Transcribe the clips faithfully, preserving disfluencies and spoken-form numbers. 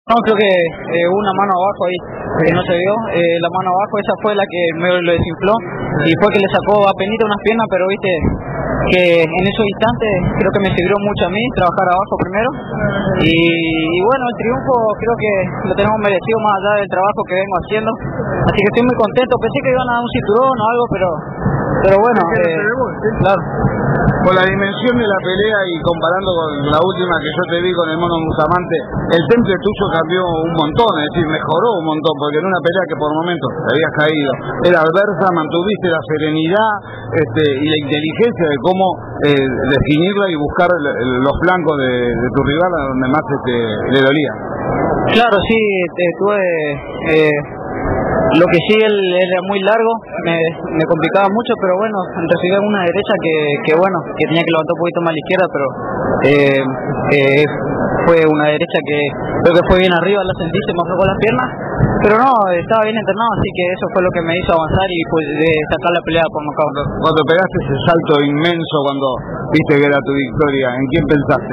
No, creo que eh, una mano abajo ahí, que no se vio, eh, la mano abajo esa fue la que me lo desinfló y fue que le sacó a penita unas piernas, pero viste que en esos instantes creo que me sirvió mucho a mí trabajar abajo primero y, y bueno, el triunfo creo que lo tenemos merecido más allá del trabajo que vengo haciendo, así que estoy muy contento. Pensé que iban a dar un cinturón o algo, pero pero bueno, eh, claro. Con la dimensión de la pelea y comparando con la última que yo te vi con el Mono Bustamante, el temple tuyo cambió un montón, es decir, mejoró un montón, porque en una pelea que por momentos te habías caído era adversa, mantuviste la serenidad este, y la inteligencia de cómo eh, definirla y buscar el, el, los flancos de, de tu rival a donde más este, le dolía. Claro, sí, tuve... Eh... Lo que sí, él era muy largo, me, me complicaba mucho, pero bueno, recibí una derecha que, que bueno, que tenía que levantar un poquito más a la izquierda, pero eh, eh, fue una derecha que creo que fue bien arriba, la sentí, se me aflojó las piernas, pero no, estaba bien entrenado, así que eso fue lo que me hizo avanzar y pues de sacar la pelea por nocaut. Cuando pegaste ese salto inmenso, cuando viste que era tu victoria, ¿en quién pensaste?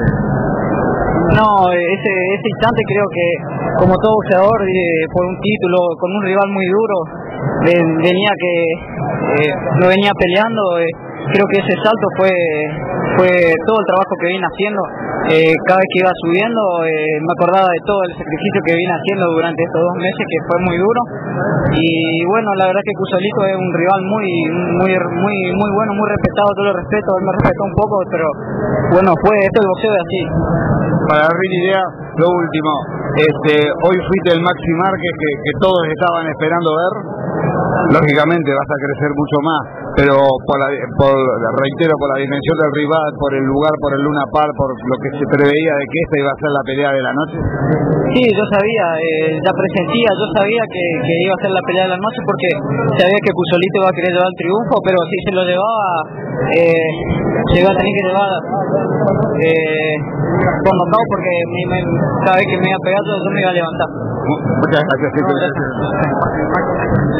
No, ese, ese instante creo que como todo boxeador, eh, por un título, con un rival muy duro, eh, venía que eh, no venía peleando, eh, creo que ese salto fue fue todo el trabajo que vine haciendo, eh, cada vez que iba subiendo eh, me acordaba de todo el sacrificio que vine haciendo durante estos dos meses, que fue muy duro, y bueno, la verdad que Cusolito es un rival muy muy muy muy bueno, muy respetado, todo lo respeto, él me respetó un poco, pero bueno, fue esto el boxeo de así. Para darme una idea, lo último, este, hoy fuiste el Maxi Márquez que, que todos estaban esperando ver, lógicamente vas a crecer mucho más, pero por la, por, reitero, por la dimensión del rival, por el lugar, por el Luna Park, por lo que se preveía de que esta iba a ser la pelea de la noche. Sí, yo sabía, eh, ya presentía, yo sabía que, que iba a ser la pelea de la noche porque sabía que Cusolito iba a querer llevar el triunfo, pero si se lo llevaba, eh, se iba a tener que llevar eh, por nocaut porque me, me, cada vez que me iba a pegar yo me iba a levantar. Muchas gracias. No, gracias.